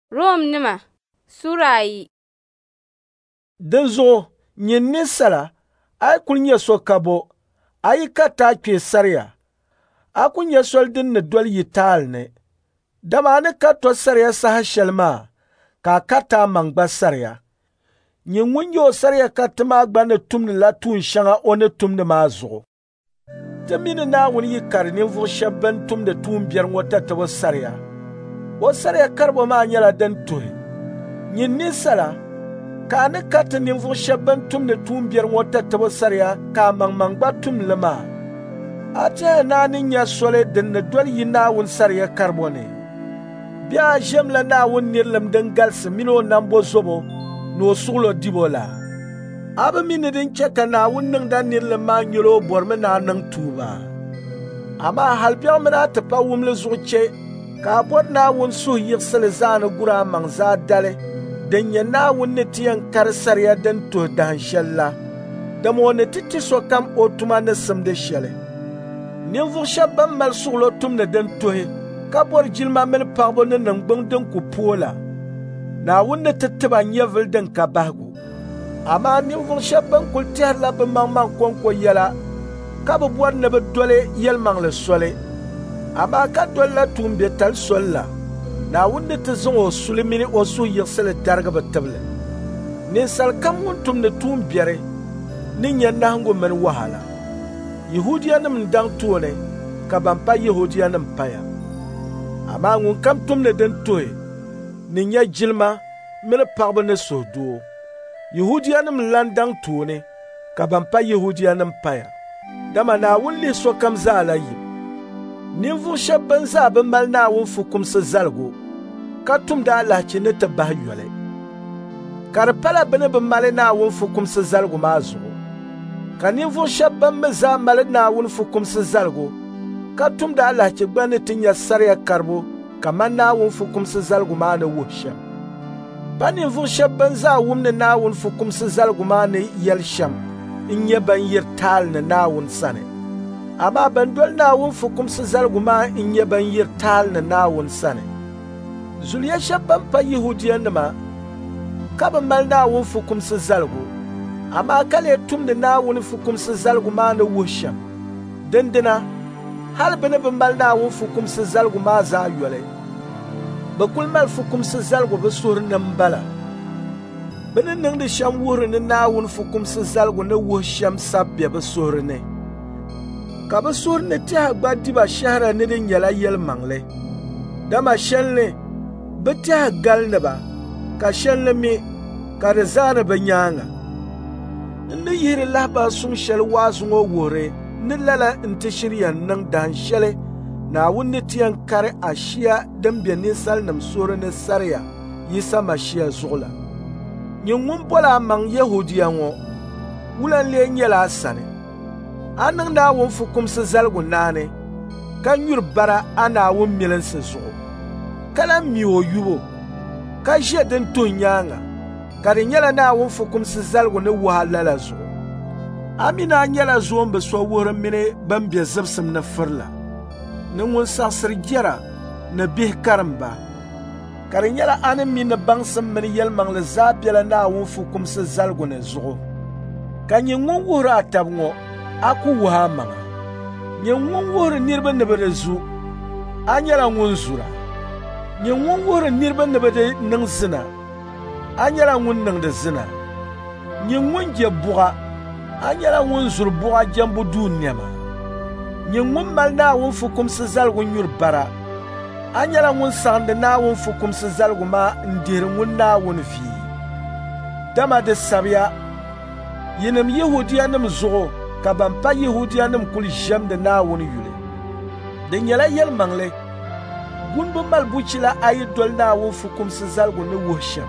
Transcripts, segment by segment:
Rom nima Surayi. Dinzo nyin ninsala ay kul nyɛ so kabo ayi ka taa kpe sariya a ku nyɛ sol din ni doli yi taali ni dama ni ka to sariya saha shɛli maa ka a ka taa mangba sariya nyin ŋun nyɛ o sariya ka ti maa gba ni tumni la tuun shɛŋa o ni tumdi maa zuɣu ti mi ni Naawuni yi kari ninvuɣu shɛba ban tumdi tuun biɛri ŋɔ tatibu sariya o sariya karibu maa nyɛla din tuhi nyin ninsala ka a ni ka ti ninvuɣu shɛba ban tumdi tuun biɛri ŋɔ tatibu sariya ka a maŋmaŋ gba tumli maa a tiɛhi naa ni nya soli din ni doli yi Naawuni sariya karibu ni bɛ a ʒemla Naawuni nirilim din galisi mini o nambo zobo ni o suɣulo dibo la a bi mi ni din chɛ ka Naawuni niŋda nirilim maa nyɛli o bɔrimi ni a niŋ tuuba amaa hali biɛɣu mini a ti pa wumli zuɣu chɛ ka a bɔri Naawuni suhu yiɣisili zaani gura a maŋ zaa dali din nyɛ Naawuni ni ti yɛn kari sariya din tuhi dahin shɛli la dama o ni ti ti sokam o tuma ni simdi shɛli ninvuɣu shɛba ban mali suɣulo tumni din tuhi ka bɔri jilima mini paɣibu ni niŋgbuŋ din ku pooi la Naawuni ni ti tiba nyɛvili din ka bahigu amaa ninvuɣu shɛba ban kuli tɛhirila bɛ maŋmaŋ kɔnko yɛla ka bi bɔri ni bɛ doli yɛlimaŋli soli amaa ka doli la tuun be tali soli la Naawuni ni ti zaŋ o suli mini o suhu yiɣisili darigi bɛ tibili ninsal kam ŋun tumdi tuun biɛri ni nya nahingu mini wahala Yahudiyanim n-daŋ tooni ka ban pa Yahudiyanim paya amaa ŋun kam tumdi din tuhi ni nya jilima mini paɣibu ni suhudoo Yahudiyanim n-lan daŋ tooni ka ban pa Yahudiyanim paya dama Naawuni lihi sokam zaa la yim ninvuɣu shɛba ban zaa bi mali Naawuni fukumsi zaligu ka tumdi alahachi ni ti bahi yɔli ka di pala bɛ ni bi mali Naawuni fukumsi zaligu maa zuɣu ka ninvuɣu shɛba ban mi zaa mali Naawuni fukumsi zaligu ka tumdi alahachi gba ni ti nya sariya karibu kaman Naawuni fukumsi zaligu maa ni wuhi shɛm pa ninvuɣu shɛba ban zaa wumni Naawuni fukumsi zaligu maa ni yɛli shɛm n-nyɛ ban yiri taali ni Naawuni sani amaa ban doli Naawuni fukumsi zaligu maa n-nyɛ ban yiri taali ni Naawuni sani zuliya shɛba ban pa Yahudiyanima ka bi mali Naawuni fukumsi zaligu amaa ka lee tumdi Naawuni fukumsi zaligu maa ni wuhi shɛm dindina hali bɛ ni bi mali Naawuni fukumsi zaligu maa zaa yɔli bɛ kuli mali fukumsi zaligu bɛ suhuri ni m-bala bɛ ni niŋdi shɛm wuhiri ni Naawuni fukumsi zaligu ni wuhi shɛm sabi be bɛ suhuri ni ka bɛ suhuri ni tɛha gba diba shɛhira ni di nyɛla yɛlimaŋli dama shɛli bɛ tɛha gali ni ba ka shɛli mi ka di zaani bɛ nyaaŋa n ni yihiri lahabali suŋ shɛli waazu ŋɔ wuhiri ni lala n-ti shirya niŋ dahin shɛli Naawuni ni ti yɛn kari ashia din be ninsalinima suhuri ni sariya Yisa Mashia zuɣu la nyin ŋun bɔla a maŋ Yahudiya ŋɔ wulan lee nyɛla a sani a niŋ Naawuni fukumsi zaligu naani ka nyuri bara a Naawuni milinsi zuɣu ka lan mi o yubo ka ʒe din tuhi nyaaŋa ka di nyɛla Naawuni fukumsi zaligu ni wuhi lala zuɣu Amina nyɛla zoombi so wuhiri mini ban be zibsim ni firila ni ŋun saɣisiri jɛra ni bihi karimba ka di nyɛla a ni mi ni baŋsim mini yɛlimaŋli zaa bela Naawuni fukumsi zaligu ni zuɣu ka nyin ŋun wuhiri a tabi ŋɔ a ku wuhi a maŋa nyin ŋun wuhiri niriba ni bi di zu a nyɛla ŋun zura nyin ŋun wuhiri niriba ni bi di niŋ zina a nyɛla ŋun niŋdi zina nyin ŋun je buɣa a nyɛla ŋun zuri buɣa jɛmbu duu nɛma nyin ŋun mali Naawuni fukumsi zaligu nyuri bara a nyɛla ŋun saɣindi Naawuni fukumsi zaligu maa n-dihiri ŋun Naawuni vii dama di sabiya yinim Yahudiyanim zuɣu ka ban pa Yahudiyanim kuli ʒɛmdi Naawuni yuli di nyɛla yɛlimaŋli gunbu mali buchi la a yi doli Naawuni fukumsi zaligu ni wuhi shɛm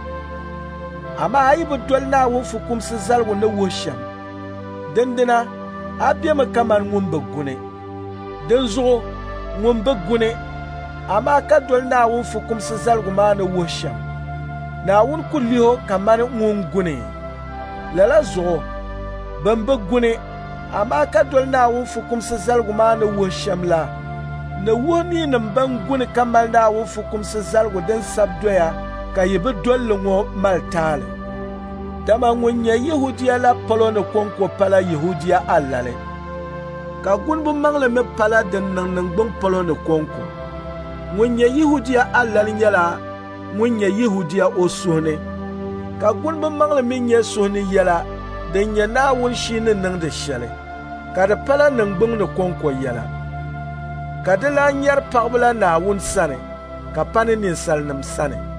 amaa a yi bi doli Naawuni fukumsi zaligu ni wuhi shɛm dindina a bemi kaman ŋun bi guni din zuɣu ŋun bi guni amaa ka doli Naawuni fukumsi zaligu maa ni wuhi shɛm Naawuni ku lihi o kaman ŋun guni lala zuɣu ban bi guni amaa ka doli Naawuni fukumsi zaligu maa ni wuhi shɛm la ni wuhi niinim ban guni ka mali Naawuni fukumsi zaligu din sabi doya ka yi bi dolli ŋɔ mali taali. Dama ŋun nyɛ Yahudia la palo ni kɔŋko pala Yahudia alali, ka gunibu maŋli mi pala din niŋ niŋgbun palo ni kɔŋko. Ŋun nyɛ Yahudia alali nyɛla ŋun nyɛ Yahudia o suhuni, ka gunibu maŋli mi nyɛ suhuni yɛla din nyɛ Naawuni shii ni niŋdi shɛli, ka di pala niŋgbun ni kɔŋko yɛla. Ka di lan nyɛri paɣibu la Naawuni sani, ka pa ni ninsalinima sani.